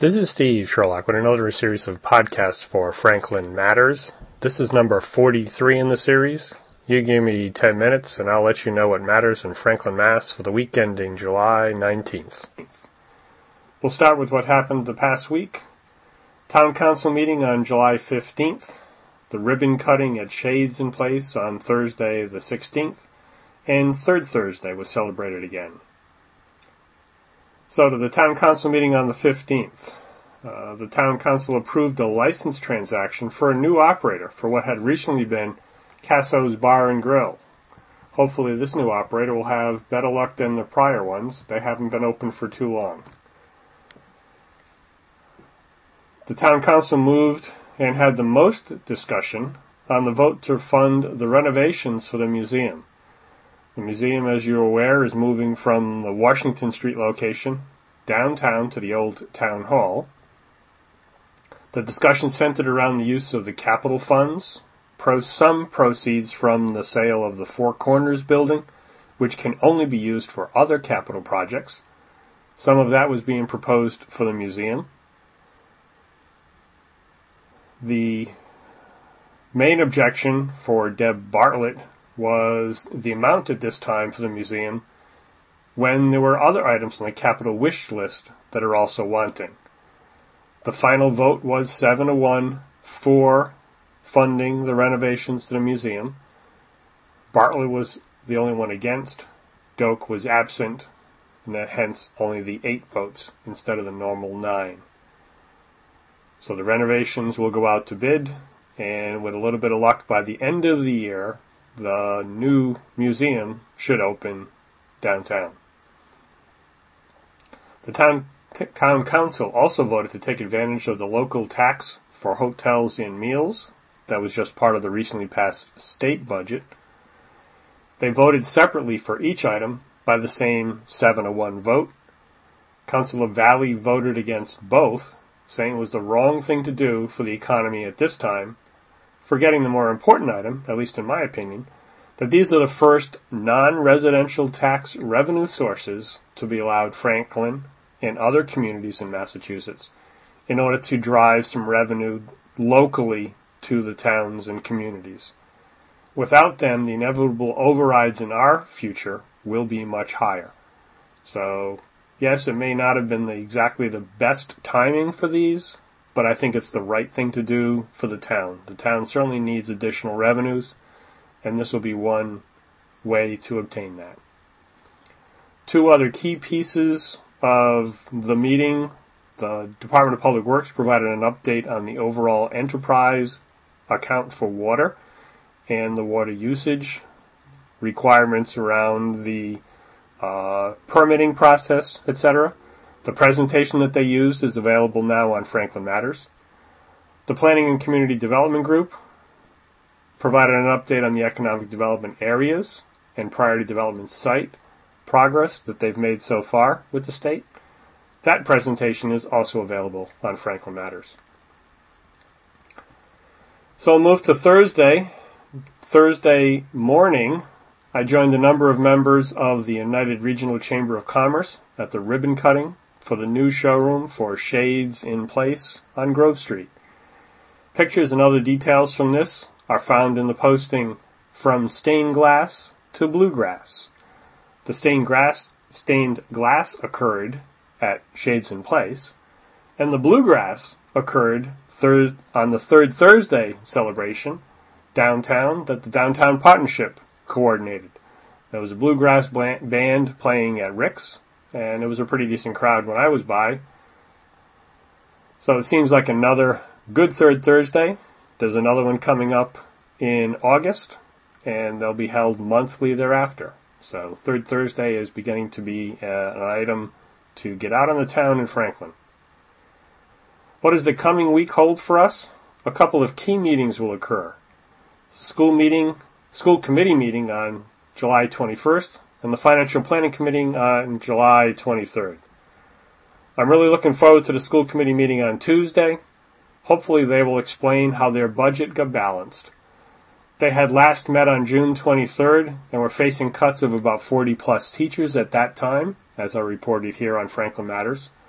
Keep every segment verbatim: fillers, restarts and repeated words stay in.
This is Steve Sherlock with another series of podcasts for Franklin Matters. This is number forty-three in the series. You give me ten minutes and I'll let you know what matters in Franklin, Mass for the week ending July nineteenth. We'll start with what happened the past week. Town Council meeting on July fifteenth. The ribbon cutting at Shades in Place on Thursday the sixteenth. And Third Thursday was celebrated again. So to the Town Council meeting on the fifteenth. Uh, the Town Council approved a license transaction for a new operator for what had recently been Casso's Bar and Grill. Hopefully this new operator will have better luck than the prior ones. They haven't been open for too long. The Town Council moved and had the most discussion on the vote to fund the renovations for the museum. The museum, as you're aware, is moving from the Washington Street location downtown to the old town hall. The discussion centered around the use of the capital funds, pro- some proceeds from the sale of the Four Corners building, which can only be used for other capital projects. Some of that was being proposed for the museum. The main objection for Deb Bartlett was the amount at this time for the museum when there were other items on the capital wish list that are also wanting. The final vote was seven to one for funding the renovations to the museum. Bartlett was the only one against. Doak was absent, and that hence only the eight votes instead of the normal nine. So the renovations will go out to bid, and with a little bit of luck, by the end of the year, the new museum should open downtown. The town, town council also voted to take advantage of the local tax for hotels and meals. That was just part of the recently passed state budget. They voted separately for each item by the same seven to one vote. Councilor Valley voted against both, saying it was the wrong thing to do for the economy at this time, forgetting the more important item, at least in my opinion, that these are the first non-residential tax revenue sources to be allowed Franklin and other communities in Massachusetts in order to drive some revenue locally to the towns and communities. Without them, the inevitable overrides in our future will be much higher. So, yes, it may not have been the, exactly the best timing for these, but I think it's the right thing to do for the town. The town certainly needs additional revenues, and this will be one way to obtain that. Two other key pieces of the meeting. The Department of Public Works provided an update on the overall enterprise account for water and the water usage requirements around the uh, permitting process, et cetera. The presentation that they used is available now on Franklin Matters. The Planning and Community Development Group provided an update on the economic development areas and priority development site progress that they've made so far with the state. That presentation is also available on Franklin Matters. So we'll move to Thursday. Thursday morning, I joined a number of members of the United Regional Chamber of Commerce at the ribbon cutting for the new showroom for Shades in Place on Grove Street. Pictures and other details from this are found in the posting From Stained Glass to Bluegrass. The stained glass, stained glass occurred at Shades in Place, and the bluegrass occurred thir- on the Third Thursday celebration downtown that the Downtown Partnership coordinated. There was a bluegrass band playing at Rick's, and it was a pretty decent crowd when I was by. So it seems like another good Third Thursday. There's another one coming up in August, and they'll be held monthly thereafter. So Third Thursday is beginning to be uh, an item to get out on the town in Franklin. What does the coming week hold for us? A couple of key meetings will occur. School meeting, school committee meeting on July twenty-first, and the financial planning committee on July twenty-third. I'm really looking forward to the school committee meeting on Tuesday. Hopefully they will explain how their budget got balanced. They had last met on June twenty-third and were facing cuts of about forty plus teachers at that time, as I reported here on Franklin Matters.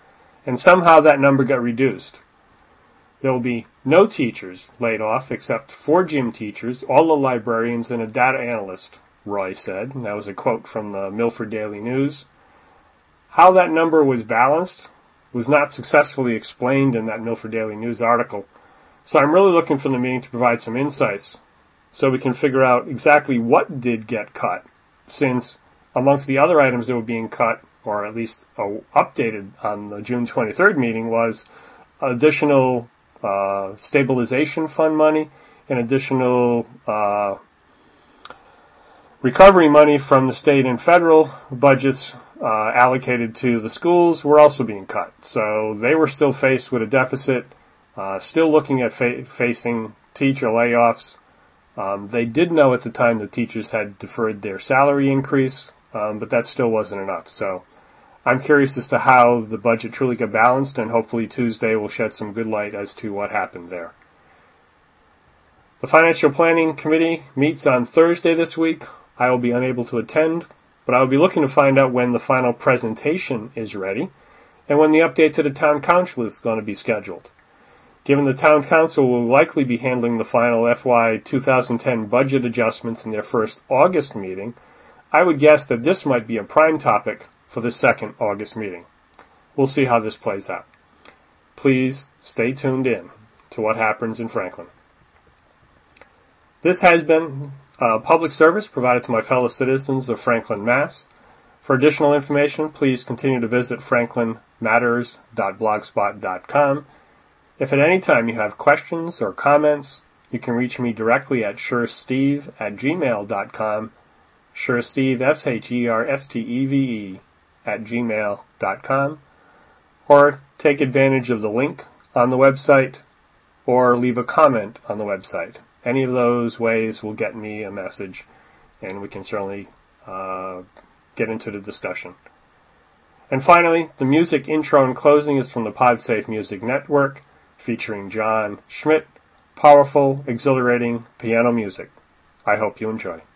and somehow that number got reduced. There will be no teachers laid off except four gym teachers, all the librarians, and a data analyst, Roy said. And that was a quote from the Milford Daily News. How that number was balanced was not successfully explained in that Milford Daily News article. So I'm really looking for the meeting to provide some insights so we can figure out exactly what did get cut, since amongst the other items that were being cut, or at least uh, updated on the June twenty-third meeting, was additional uh, stabilization fund money and additional uh, recovery money from the state and federal budgets uh, allocated to the schools were also being cut. So they were still faced with a deficit, uh, still looking at fa- facing teacher layoffs. Um, they did know at the time the teachers had deferred their salary increase, um, but that still wasn't enough. So I'm curious as to how the budget truly got balanced, and hopefully Tuesday will shed some good light as to what happened there. The Financial Planning Committee meets on Thursday this week. I will be unable to attend, but I will be looking to find out when the final presentation is ready and when the update to the Town Council is going to be scheduled. Given the Town Council will likely be handling the final F Y twenty ten budget adjustments in their first August meeting, I would guess that this might be a prime topic for the second August meeting. We'll see how this plays out. Please stay tuned in to what happens in Franklin. This has been a public service provided to my fellow citizens of Franklin, Mass. For additional information, please continue to visit franklin matters dot blogspot dot com. If at any time you have questions or comments, you can reach me directly at suresteve at gmail dot com, suresteve, S H E R S T E V E, at gmail dot com, or take advantage of the link on the website, or leave a comment on the website. Any of those ways will get me a message, and we can certainly uh, get into the discussion. And finally, the music intro and closing is from the PodSafe Music Network, featuring John Schmidt, powerful, exhilarating piano music. I hope you enjoy.